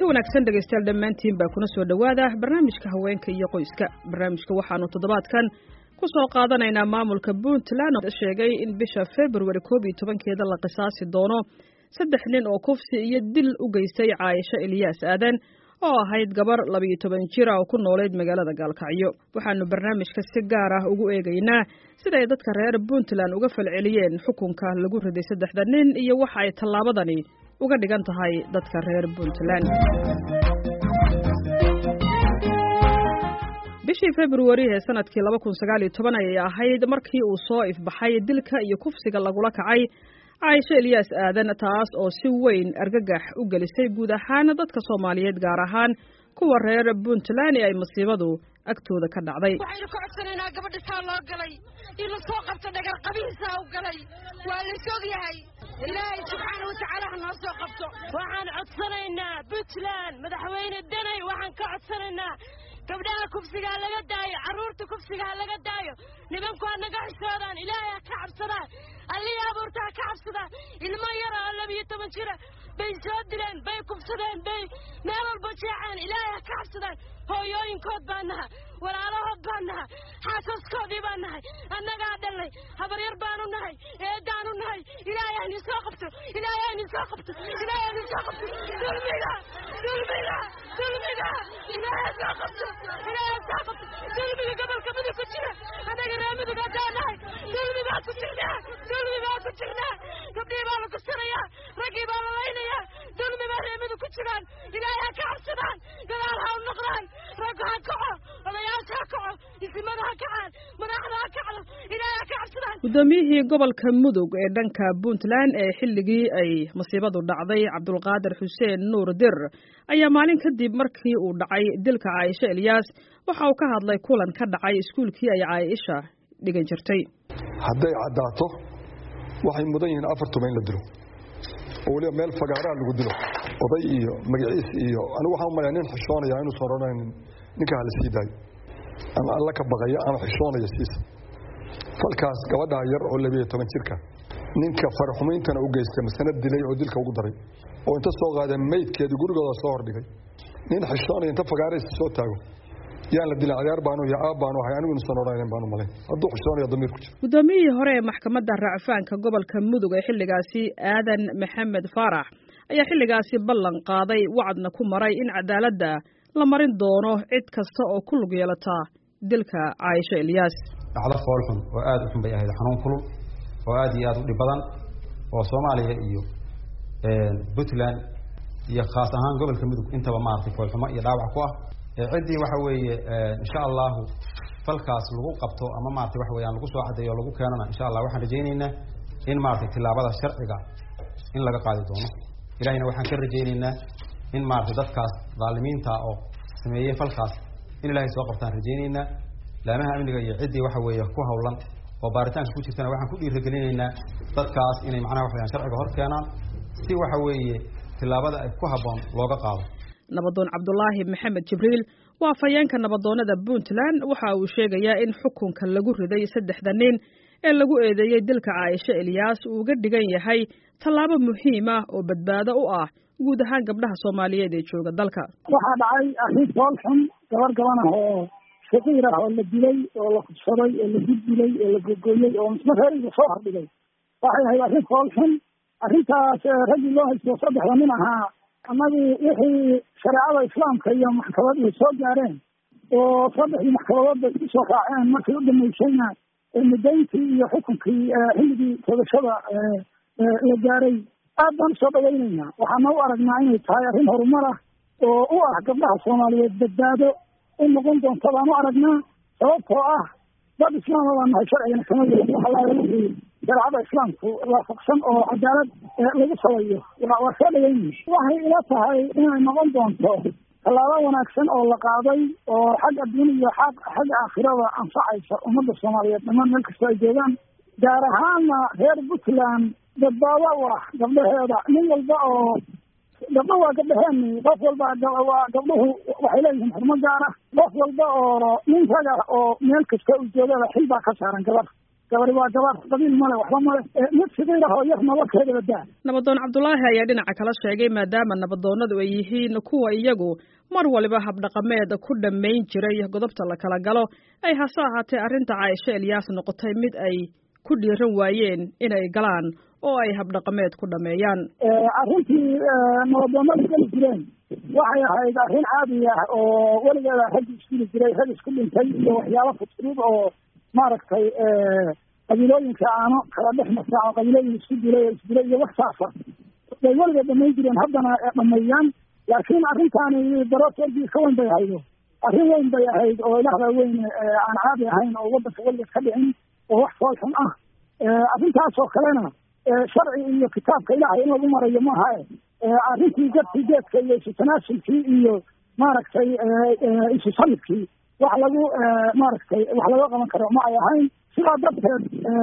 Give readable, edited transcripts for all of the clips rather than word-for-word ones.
wanaagsan dhageystayaal dhammaantiin baa kuna soo dhawaada barnaamijka haweenka iyo qoyska. barnaamijka waxaanu toddobaadkan ku soo qaadanaynaa maamulka Puntland oo sheegay in bisha February 12 la qisaasi doono 3 nin oo kufsi iyo dil u geystay Caaisha Ilyas Aadan oo ahayd gabar 12 jir ah oo ku nooleed magaalada Gaalkacyo. waxaanu barnaamijka si gaar ah ugu eegaynaa sida ay dadka reer Puntland uga falceliyeen xukunka lagu riday 3 nin iyo waxa ay tallaabadani uga dhigan tahay dadka reer Puntland. bishii February ee sanadkii 2019 ayay ahayd markii uu soo ifbaxay dilka iyo kufsiga lagula kacay Caaisha Ilyas Aadan, taas oo si weyn argagax u gelisay guud ahaan dadka Soomaaliyeed gaar ahaan kuwa reer Puntland ay masiibadu agtooda ka dhacday. waxaynu ka codsanaynaa gabadha taa loo galay in la soo qabto dhagar qabiisa u galay waa la soo yahay ilaahay subxaanahu wa ta'aala ha noo soo qabto. waxaan codsanaynaa Puntland madaxweyne Danay, waxaan ka codsanaynaa gabdhaha kufsiga laga daayo, caruurta kufsiga laga daayo, nimanku anaga xishoodaan, ilaahay ka cabsadaan, alliya abuurta ka cabsadaan. ilmo yar oo 12 jir bay soo dileen, bay kufsadeen, bay meel walba jeexeen, ilaahay ka cabsadaan. hooyooyinkood baan nahay, walaalahood baan nahay, xaasaskoodii baan nahay, annagaa dhalay, habar yar baanu nahay, eedaanu nahay. ilaahay ni soo qabto, ilaahay ni soo qabto, ilaahay ni soo qabto. dulmiga ilaahay soo qabto, ilaahay soo qabto. dulmiga gobolka mudug ku jira, annaga reer mudug haddaan nahay, dulmigaa ku jirnaa, gabdhihii baa la kursanayaa, raggii baa la laynayaa, dulmi baa reer mudug ku jiraan. ilaahay ha ka cabsadaan, gadaal ha u noqdaan, ragga ha kaco, odayaasha ha kaco, isimada ha kacaan, madaxda ha kacdo, ilaahay ha ka cabsadaan. gudoomiyihii gobolka mudug ee dhanka Puntland ee xilligii ay masiibadu dhacday, Cabdulqaadir Xuseen Nuur Dir, ayaa maalin kadib markii uu dhacay dilka Caaisha Ilyas waxa uu ka hadlay kulan ka dhacay iskuulkii ay Caaisha dhigan jirtay. hadday cadaato waxay mudan yihiin 4 la dilo oo waliba meel fagaaraa lagu dilo, oday iyo magaciis iyo anigu waxaan u maleeyaa nin xishoonaya inuu soo roonaan ninka la sii daayo ama alla ka baqaya ama xishoonaya siisa. falkaas gabadha yar oo 12 jirka ninka farxumayntana u geystay masanad dilay oo dilka ugu daray oo inta soo qaaday meydkeedii gurigooda soo hordhigay. nin xishoonaya inta fagaaraysa soo taago yaan la dilay ciyaar baanu iyo aab baanu hay anigu insan oraneen baanu malay hadduu xishoonaya damiir ku jiro. gudoomiyihii hore ee maxkamadda racfaanka gobolka mudug ee xilligaasi Aadan Maxamed Faarax ayaa xilligaasi ballan qaaday wacdna ku maray in cadaaladda la marin doono cid kasta oo ku lug yeelata dilka Caaisha Ilyas. dhacdo fool xun oo aad u xun bay ahayd, xanuun kulul oo aad iyo aad u dhib badan oo Soomaaliya iyo Puntland iyo khaas ahaan gobolka mudug intaba maartay fool xumo iyo dhaawac ku ah. ciddii waxa weeye insha Allah falkaas lagu qabto ama maartay wax weeyaan lagu soo cadeeyo lagu keenana insha Allah waxaan rajaynaynaa in maartay tilaabada sharciga in laga qaadi doono. ilaahayna waxaan ka rajaynaynaa in maartay dadkaas dhaalimiinta oo sameeyay falkaas in ilaahay soo qabtaan rajaynaynaa. laamaha amniga iyo ciddii waxa weeye ku hawlan oo baaritaanka ku jirtana waxaan ku dhiirigelinaynaa dadkaas inay macnaha wax weeyaan sharciga hor keenaan si waxa weeye tilaabada ay ku habboon looga qaado. nabadoon Cabdulaahi Maxamed Jibriil waa fayeenka nabadoonada Puntland waxa uu sheegayaa in xukunka lagu riday 3 nin ee lagu eedeeyay dilka Caaisha Ilyas uu uga dhigan yahay tallaabo muhiim ah oo badbaado u ah guud ahaan gabdhaha Soomaaliyeed ee jooga dalka. waxaa dhacay arrin fool xun, gabar oo saqiir ah oo la dilay oo la kufsaday oo la dilay oo la gogoyay oo mas'uuliyadda soo hordhigay. waxay ahayd arrin fool xun. arrintaas ragii loo haysto 3 nin ahaa annagu wixii shareecada islaamka iyo maxkamaddu soo gaareen oo 3 maxkamadood ku soo raaceen markii u dhameysayna midayntii iyo xukunkii xilligii toogashada la gaaray aad baan soo dhawaynaynaa. waxaana u aragnaa inay tahay arrin horumar ah oo u ah gabdhaha Soomaaliyeed badbaado u noqon doonta baan u aragnaa, sababtoo ah dad islaam baan nahay, sharcigana kama yeelin waxa la yidhi shareecada islaamku waafaqsan oo cadaalad lagu sameeyo waa soo dhaweynaysa. waxay ila tahay inay noqon doonto tallaabo wanaagsan oo la qaaday oo xagga diin iyo xagga aakhirada anfacaysa ummadda Soomaaliyeed dhammaan meel kasta ay joogaan, gaar ahaana reer Puntland badbaado u ah gabdhaheeda. nin walba oo gabdho waa gabdhaheeni, qof walba waa gabdhuhu waxay leeyihiin xurmo gaar ah. qof walba oo nin raga oo meel kasta u joogada xil baa ka saaran gabar. gabari waa gabar qabiil male waxba male mid sidiiraho yar nabadkeeda badaa. nabadoon cabdulaahi ayaa dhinaca kala sheegay maadaama nabadoonadu ay yihiin kuwa iyagu mar waliba habdhaqameed ku dhammayn jiray godobta la kala galo ay hase ahaatee arrinta Caaisha Ilyaas noqotay mid ay ku dhiiran waayeen inay galaan oo ay habdhaqameed ku dhameeyaan. Arrintii nabadoonadu geli jireen waxay ahayd arrin caadi ah oo weligeeda rag isku jiray rag isku dhintay iyo waxyaabo fudud oo maaragtay qabiilooyinka aano kala dhex marta oo qabiilooyin isku dilay iyo wax saasa way weligeed dhamayn jireen haddana dhameeyaan. laakiin arrintaani darooteedii ka weyn bay ahayd arrin weyn bay ahayd oo ilaahda weyn aan caadi ahayn oo waddanka weligeed ka dhicin oo wax fool xun ah. arrintaas oo kalena sharci iyo kitaabka ilaahay in lagu marayo maaha arrintii gadkii geedka iyo isu tanaasulkii iyo maaragtay isu salibkii wax lagu maaragtay wax laga qaban karo ma ay ahayn. sidaa darteed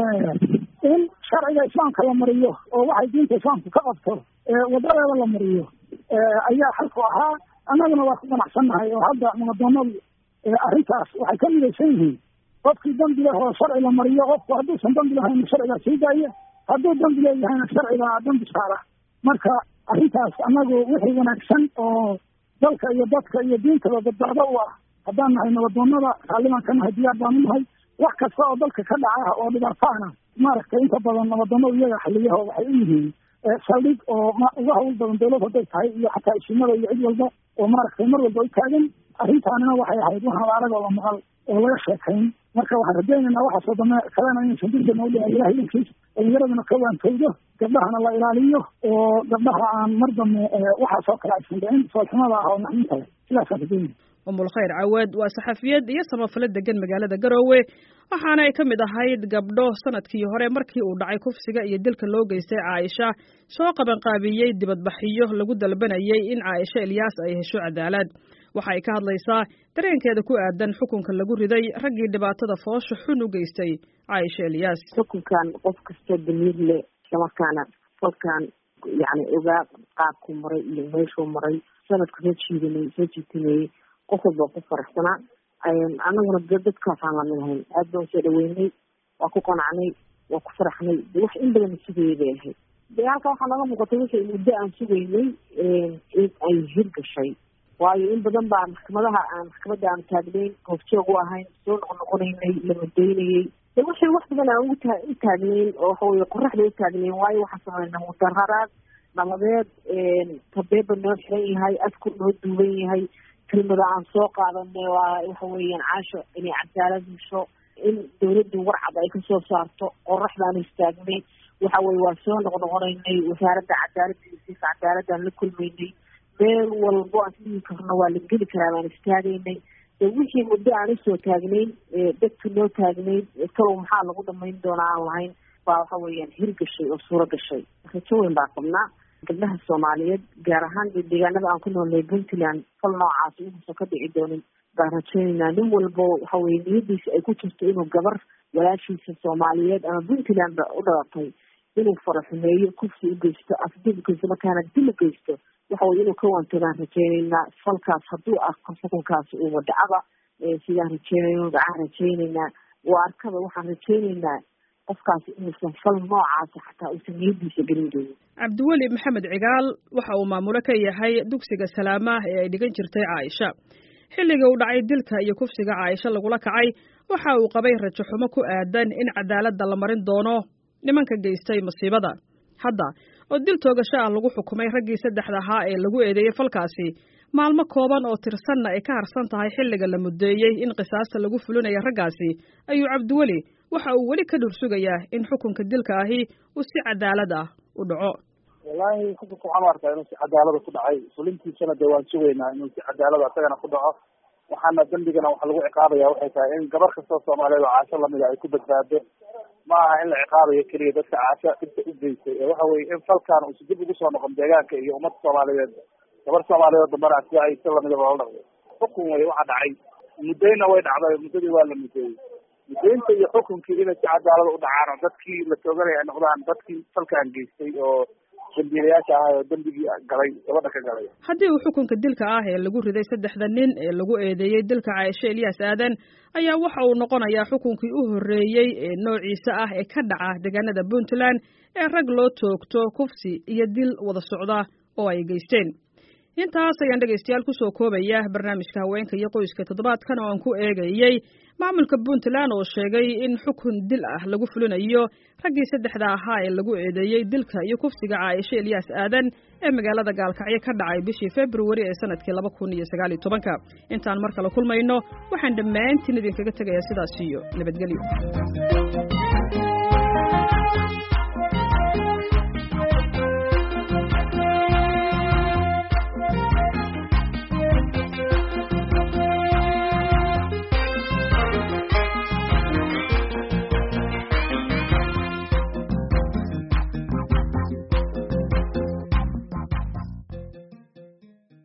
in sharciga islaamka la mariyo oo waxay diinta islaamku ka qabto wadadeeda la mariyo ayaa xalku ahaa. annaguna waa ku ganacsannahay oo hadda nabadoonadu arrintaas waxay ka midaysan yihiin qofkii dambi leh oo sharci la mariyo qofku hadduusan dambi lahayn sharciga sii daaya hadduu dambi leeyahayna sharciga dambi saara. marka arrintaas annagu wixii wanaagsan oo dalka iyo dadka iyo diintaba badbaado u ah haddaan nahay nabadoonada raallimaan ka nahay diyaar baanu nahay. wax kasta oo dalka ka dhaca oo dhibaataana maaragtay inta badan nabadoonadu iyaga xaliyaha waxay u yihiin saldhig oo uga hawl badan dawlad hadday tahay iyo xataa ishimada iyo cid walba oo maaragtay mar walba u taagan. arrintaanina waxay ahayd waxaan arag oo la maqal oo laga sheekayn. marka waxaan rajaynaynaa waxaasoo dame kalena inaysan dilka noo dhici ilahay idinkiis dhalinyaraduna ka waantowdo gabdhahana la ilaaliyo oo gabdhaha aan mar dambe waxaasoo kale aysan dhicin soolxumada ah oo naxdinta leh. sidaasaan rajaynaya. Umul Khayr Cawaad waa saxafiyad iyo samafale degan magaalada Garowe waxaana ay ka mid ahayd gabdho sanadkii hore markii uu dhacay kufsiga iyo dilka loo geystay Caaisha soo qaban qaabiyay dibadbaxyo lagu dalbanayay in Caaisha Ilyaas ay hesho cadaalad. waxay ka hadlaysaa dareenkeeda ku aadan xukunka lagu riday raggii dhibaatada foosha xun u geystay Caaisha Ilyaas. xukunkan qof kasta damiir leh markaana falkan yani ogaa qaabku maray iyo meeshuu maray sanadku soo jiitinayay qof walba ku faraxsanaa. anaguna dadkaasaan la midahayn aad baan soo dhaweynay waa ku qanacnay waa ku faraxnay wax in badan sugayay bay ahayd. halka waxaa naga muuqatay wixii muddo aan sugaynay in ay hirgashay waayo in badan baa maxkamadda aan taagnayn goobjoog u ahayn soo noqonaynay la mudaynayay wixii wax badan aan u taagnayn oo waxaweye qoraxda u taagnayn waayo waxaa sameynaa mudararaad nabadeed tabeeba noo xiran yahay afku noo duuban yahay kelmada aan soo qaadanay waa waxa weeyaan Caasho inay cadaalad hesho in dawladdu warcad ay kasoo saarto qoraxdaan istaagnay waxa weeye waa soo noqonaynay wasaaradda cadaaladaan la kulmaynay meel walbo aan dhihi karno waa la geli karaa baan istaagaynay wixii muddo aan usoo taagnayn dadka noo taagnayn kalow maxaa lagu dhamayn doonaa aan lahayn baa waxa weeyaan hirgashay oo suuro gashay. rajo weyn baa qabnaa gabdhaha Soomaaliyeed gaar ahaan deegaanada aan ku noolnahay Puntland fal noocaas uusan ka dhici doonin baan rajaynaynaa. nin walbo waxa weeye niyadiisa ay ku jirto inuu gabar walaashiisa Soomaaliyeed ama Puntland ba u dhalatay inuu faraxumeeyo kufsi u geysto afdib u geysto markaana dil u geysto waxa weeye inuu ka waantoogaan rajaynaynaa. falkaas hadduu arko xukunkaasi uu wadacaba sidaan rajaynaynaa waa arkaba waxaan rajaynaynaa qofkaasi inuusan fal noocaasa xataa uusan niyadiisa gelin doonin. Cabdiweli Maxamed Cigaal waxa uu maamulo ka yahay dugsiga Salaama ee ay dhigan jirtay Caaisha. xilliga uu dhacay dilka iyo kufsiga Caaisha lagula kacay waxa uu qabay rajo xumo ku aadan in cadaaladda la marin doono nimanka geystay masiibada. hadda oo dil toogasho ah lagu xukumay raggii saddexda ahaa ee lagu eedeeyay falkaasi maalmo kooban oo tirsanna ay ka harsan tahay xilliga la mudeeyay in qisaasta lagu fulinayo raggaasi ayuu Cabdiweli waxa uu weli ka dhursugayaa in xukunka dilka ahi uu si cadaalad ah u dhaco. wallaahi xukunka waxaan u arkaa inuu si cadaalada ku dhacay fulintiisana dee waan sugaynaa inuu si cadaalada isagana ku dhaco. waxaana dembigana waxa lagu ciqaabaya waxay tahay in gabar kastoo Soomaaliyeed oo Caasho lamida ay ku badbaado ma aha in la ciqaabayo keliya dadka Caasho inta u geystay waxa weeye in falkan uu si dib ugu soo noqon deegaanka iyo ummadda Soomaaliyeed gabar Soomaaliyeed dambana si ay si lamida loo dhaqo. xukun way waxa dhacay mudayna way dhacday muddadii waa la mudeeyay mudaynta iyo xukunkii inay si cadaalad u dhacaan dadkii la tooganaya ay noqdaan dadkii falkan geystay oo dambiilayaasha ah oo dembigii galay gabadha ka galay. haddii uu xukunka dilka ah ee lagu riday 3 nin ee lagu eedeeyey dilka Caaisha Ilyas Aadan ayaa waxa uu noqonayaa xukunkii u horeeyay ee noociisa ah ee ka dhaca deegaanada Puntland ee rag loo toogto kufsi iyo dil wada socda oo ay geysteen. intaas ayaan dhageystayaal ku soo koobaya barnaamijka haweenka iyo qoyska toddobaadkan oo aan ku eegayay maamulka Puntland oo sheegay in xukun dil ah lagu fulinayo raggii 3 ahaa ee lagu eedeeyay dilka iyo kufsiga Caaisha Ilyas Aadan ee magaalada Gaalkacyo ka dhacay bishii February ee sanadkii 2019. intaan mar kale kulmayno waxaan dhammaantiin idinkaga tagayaa sidaas iyo nabadgelyo.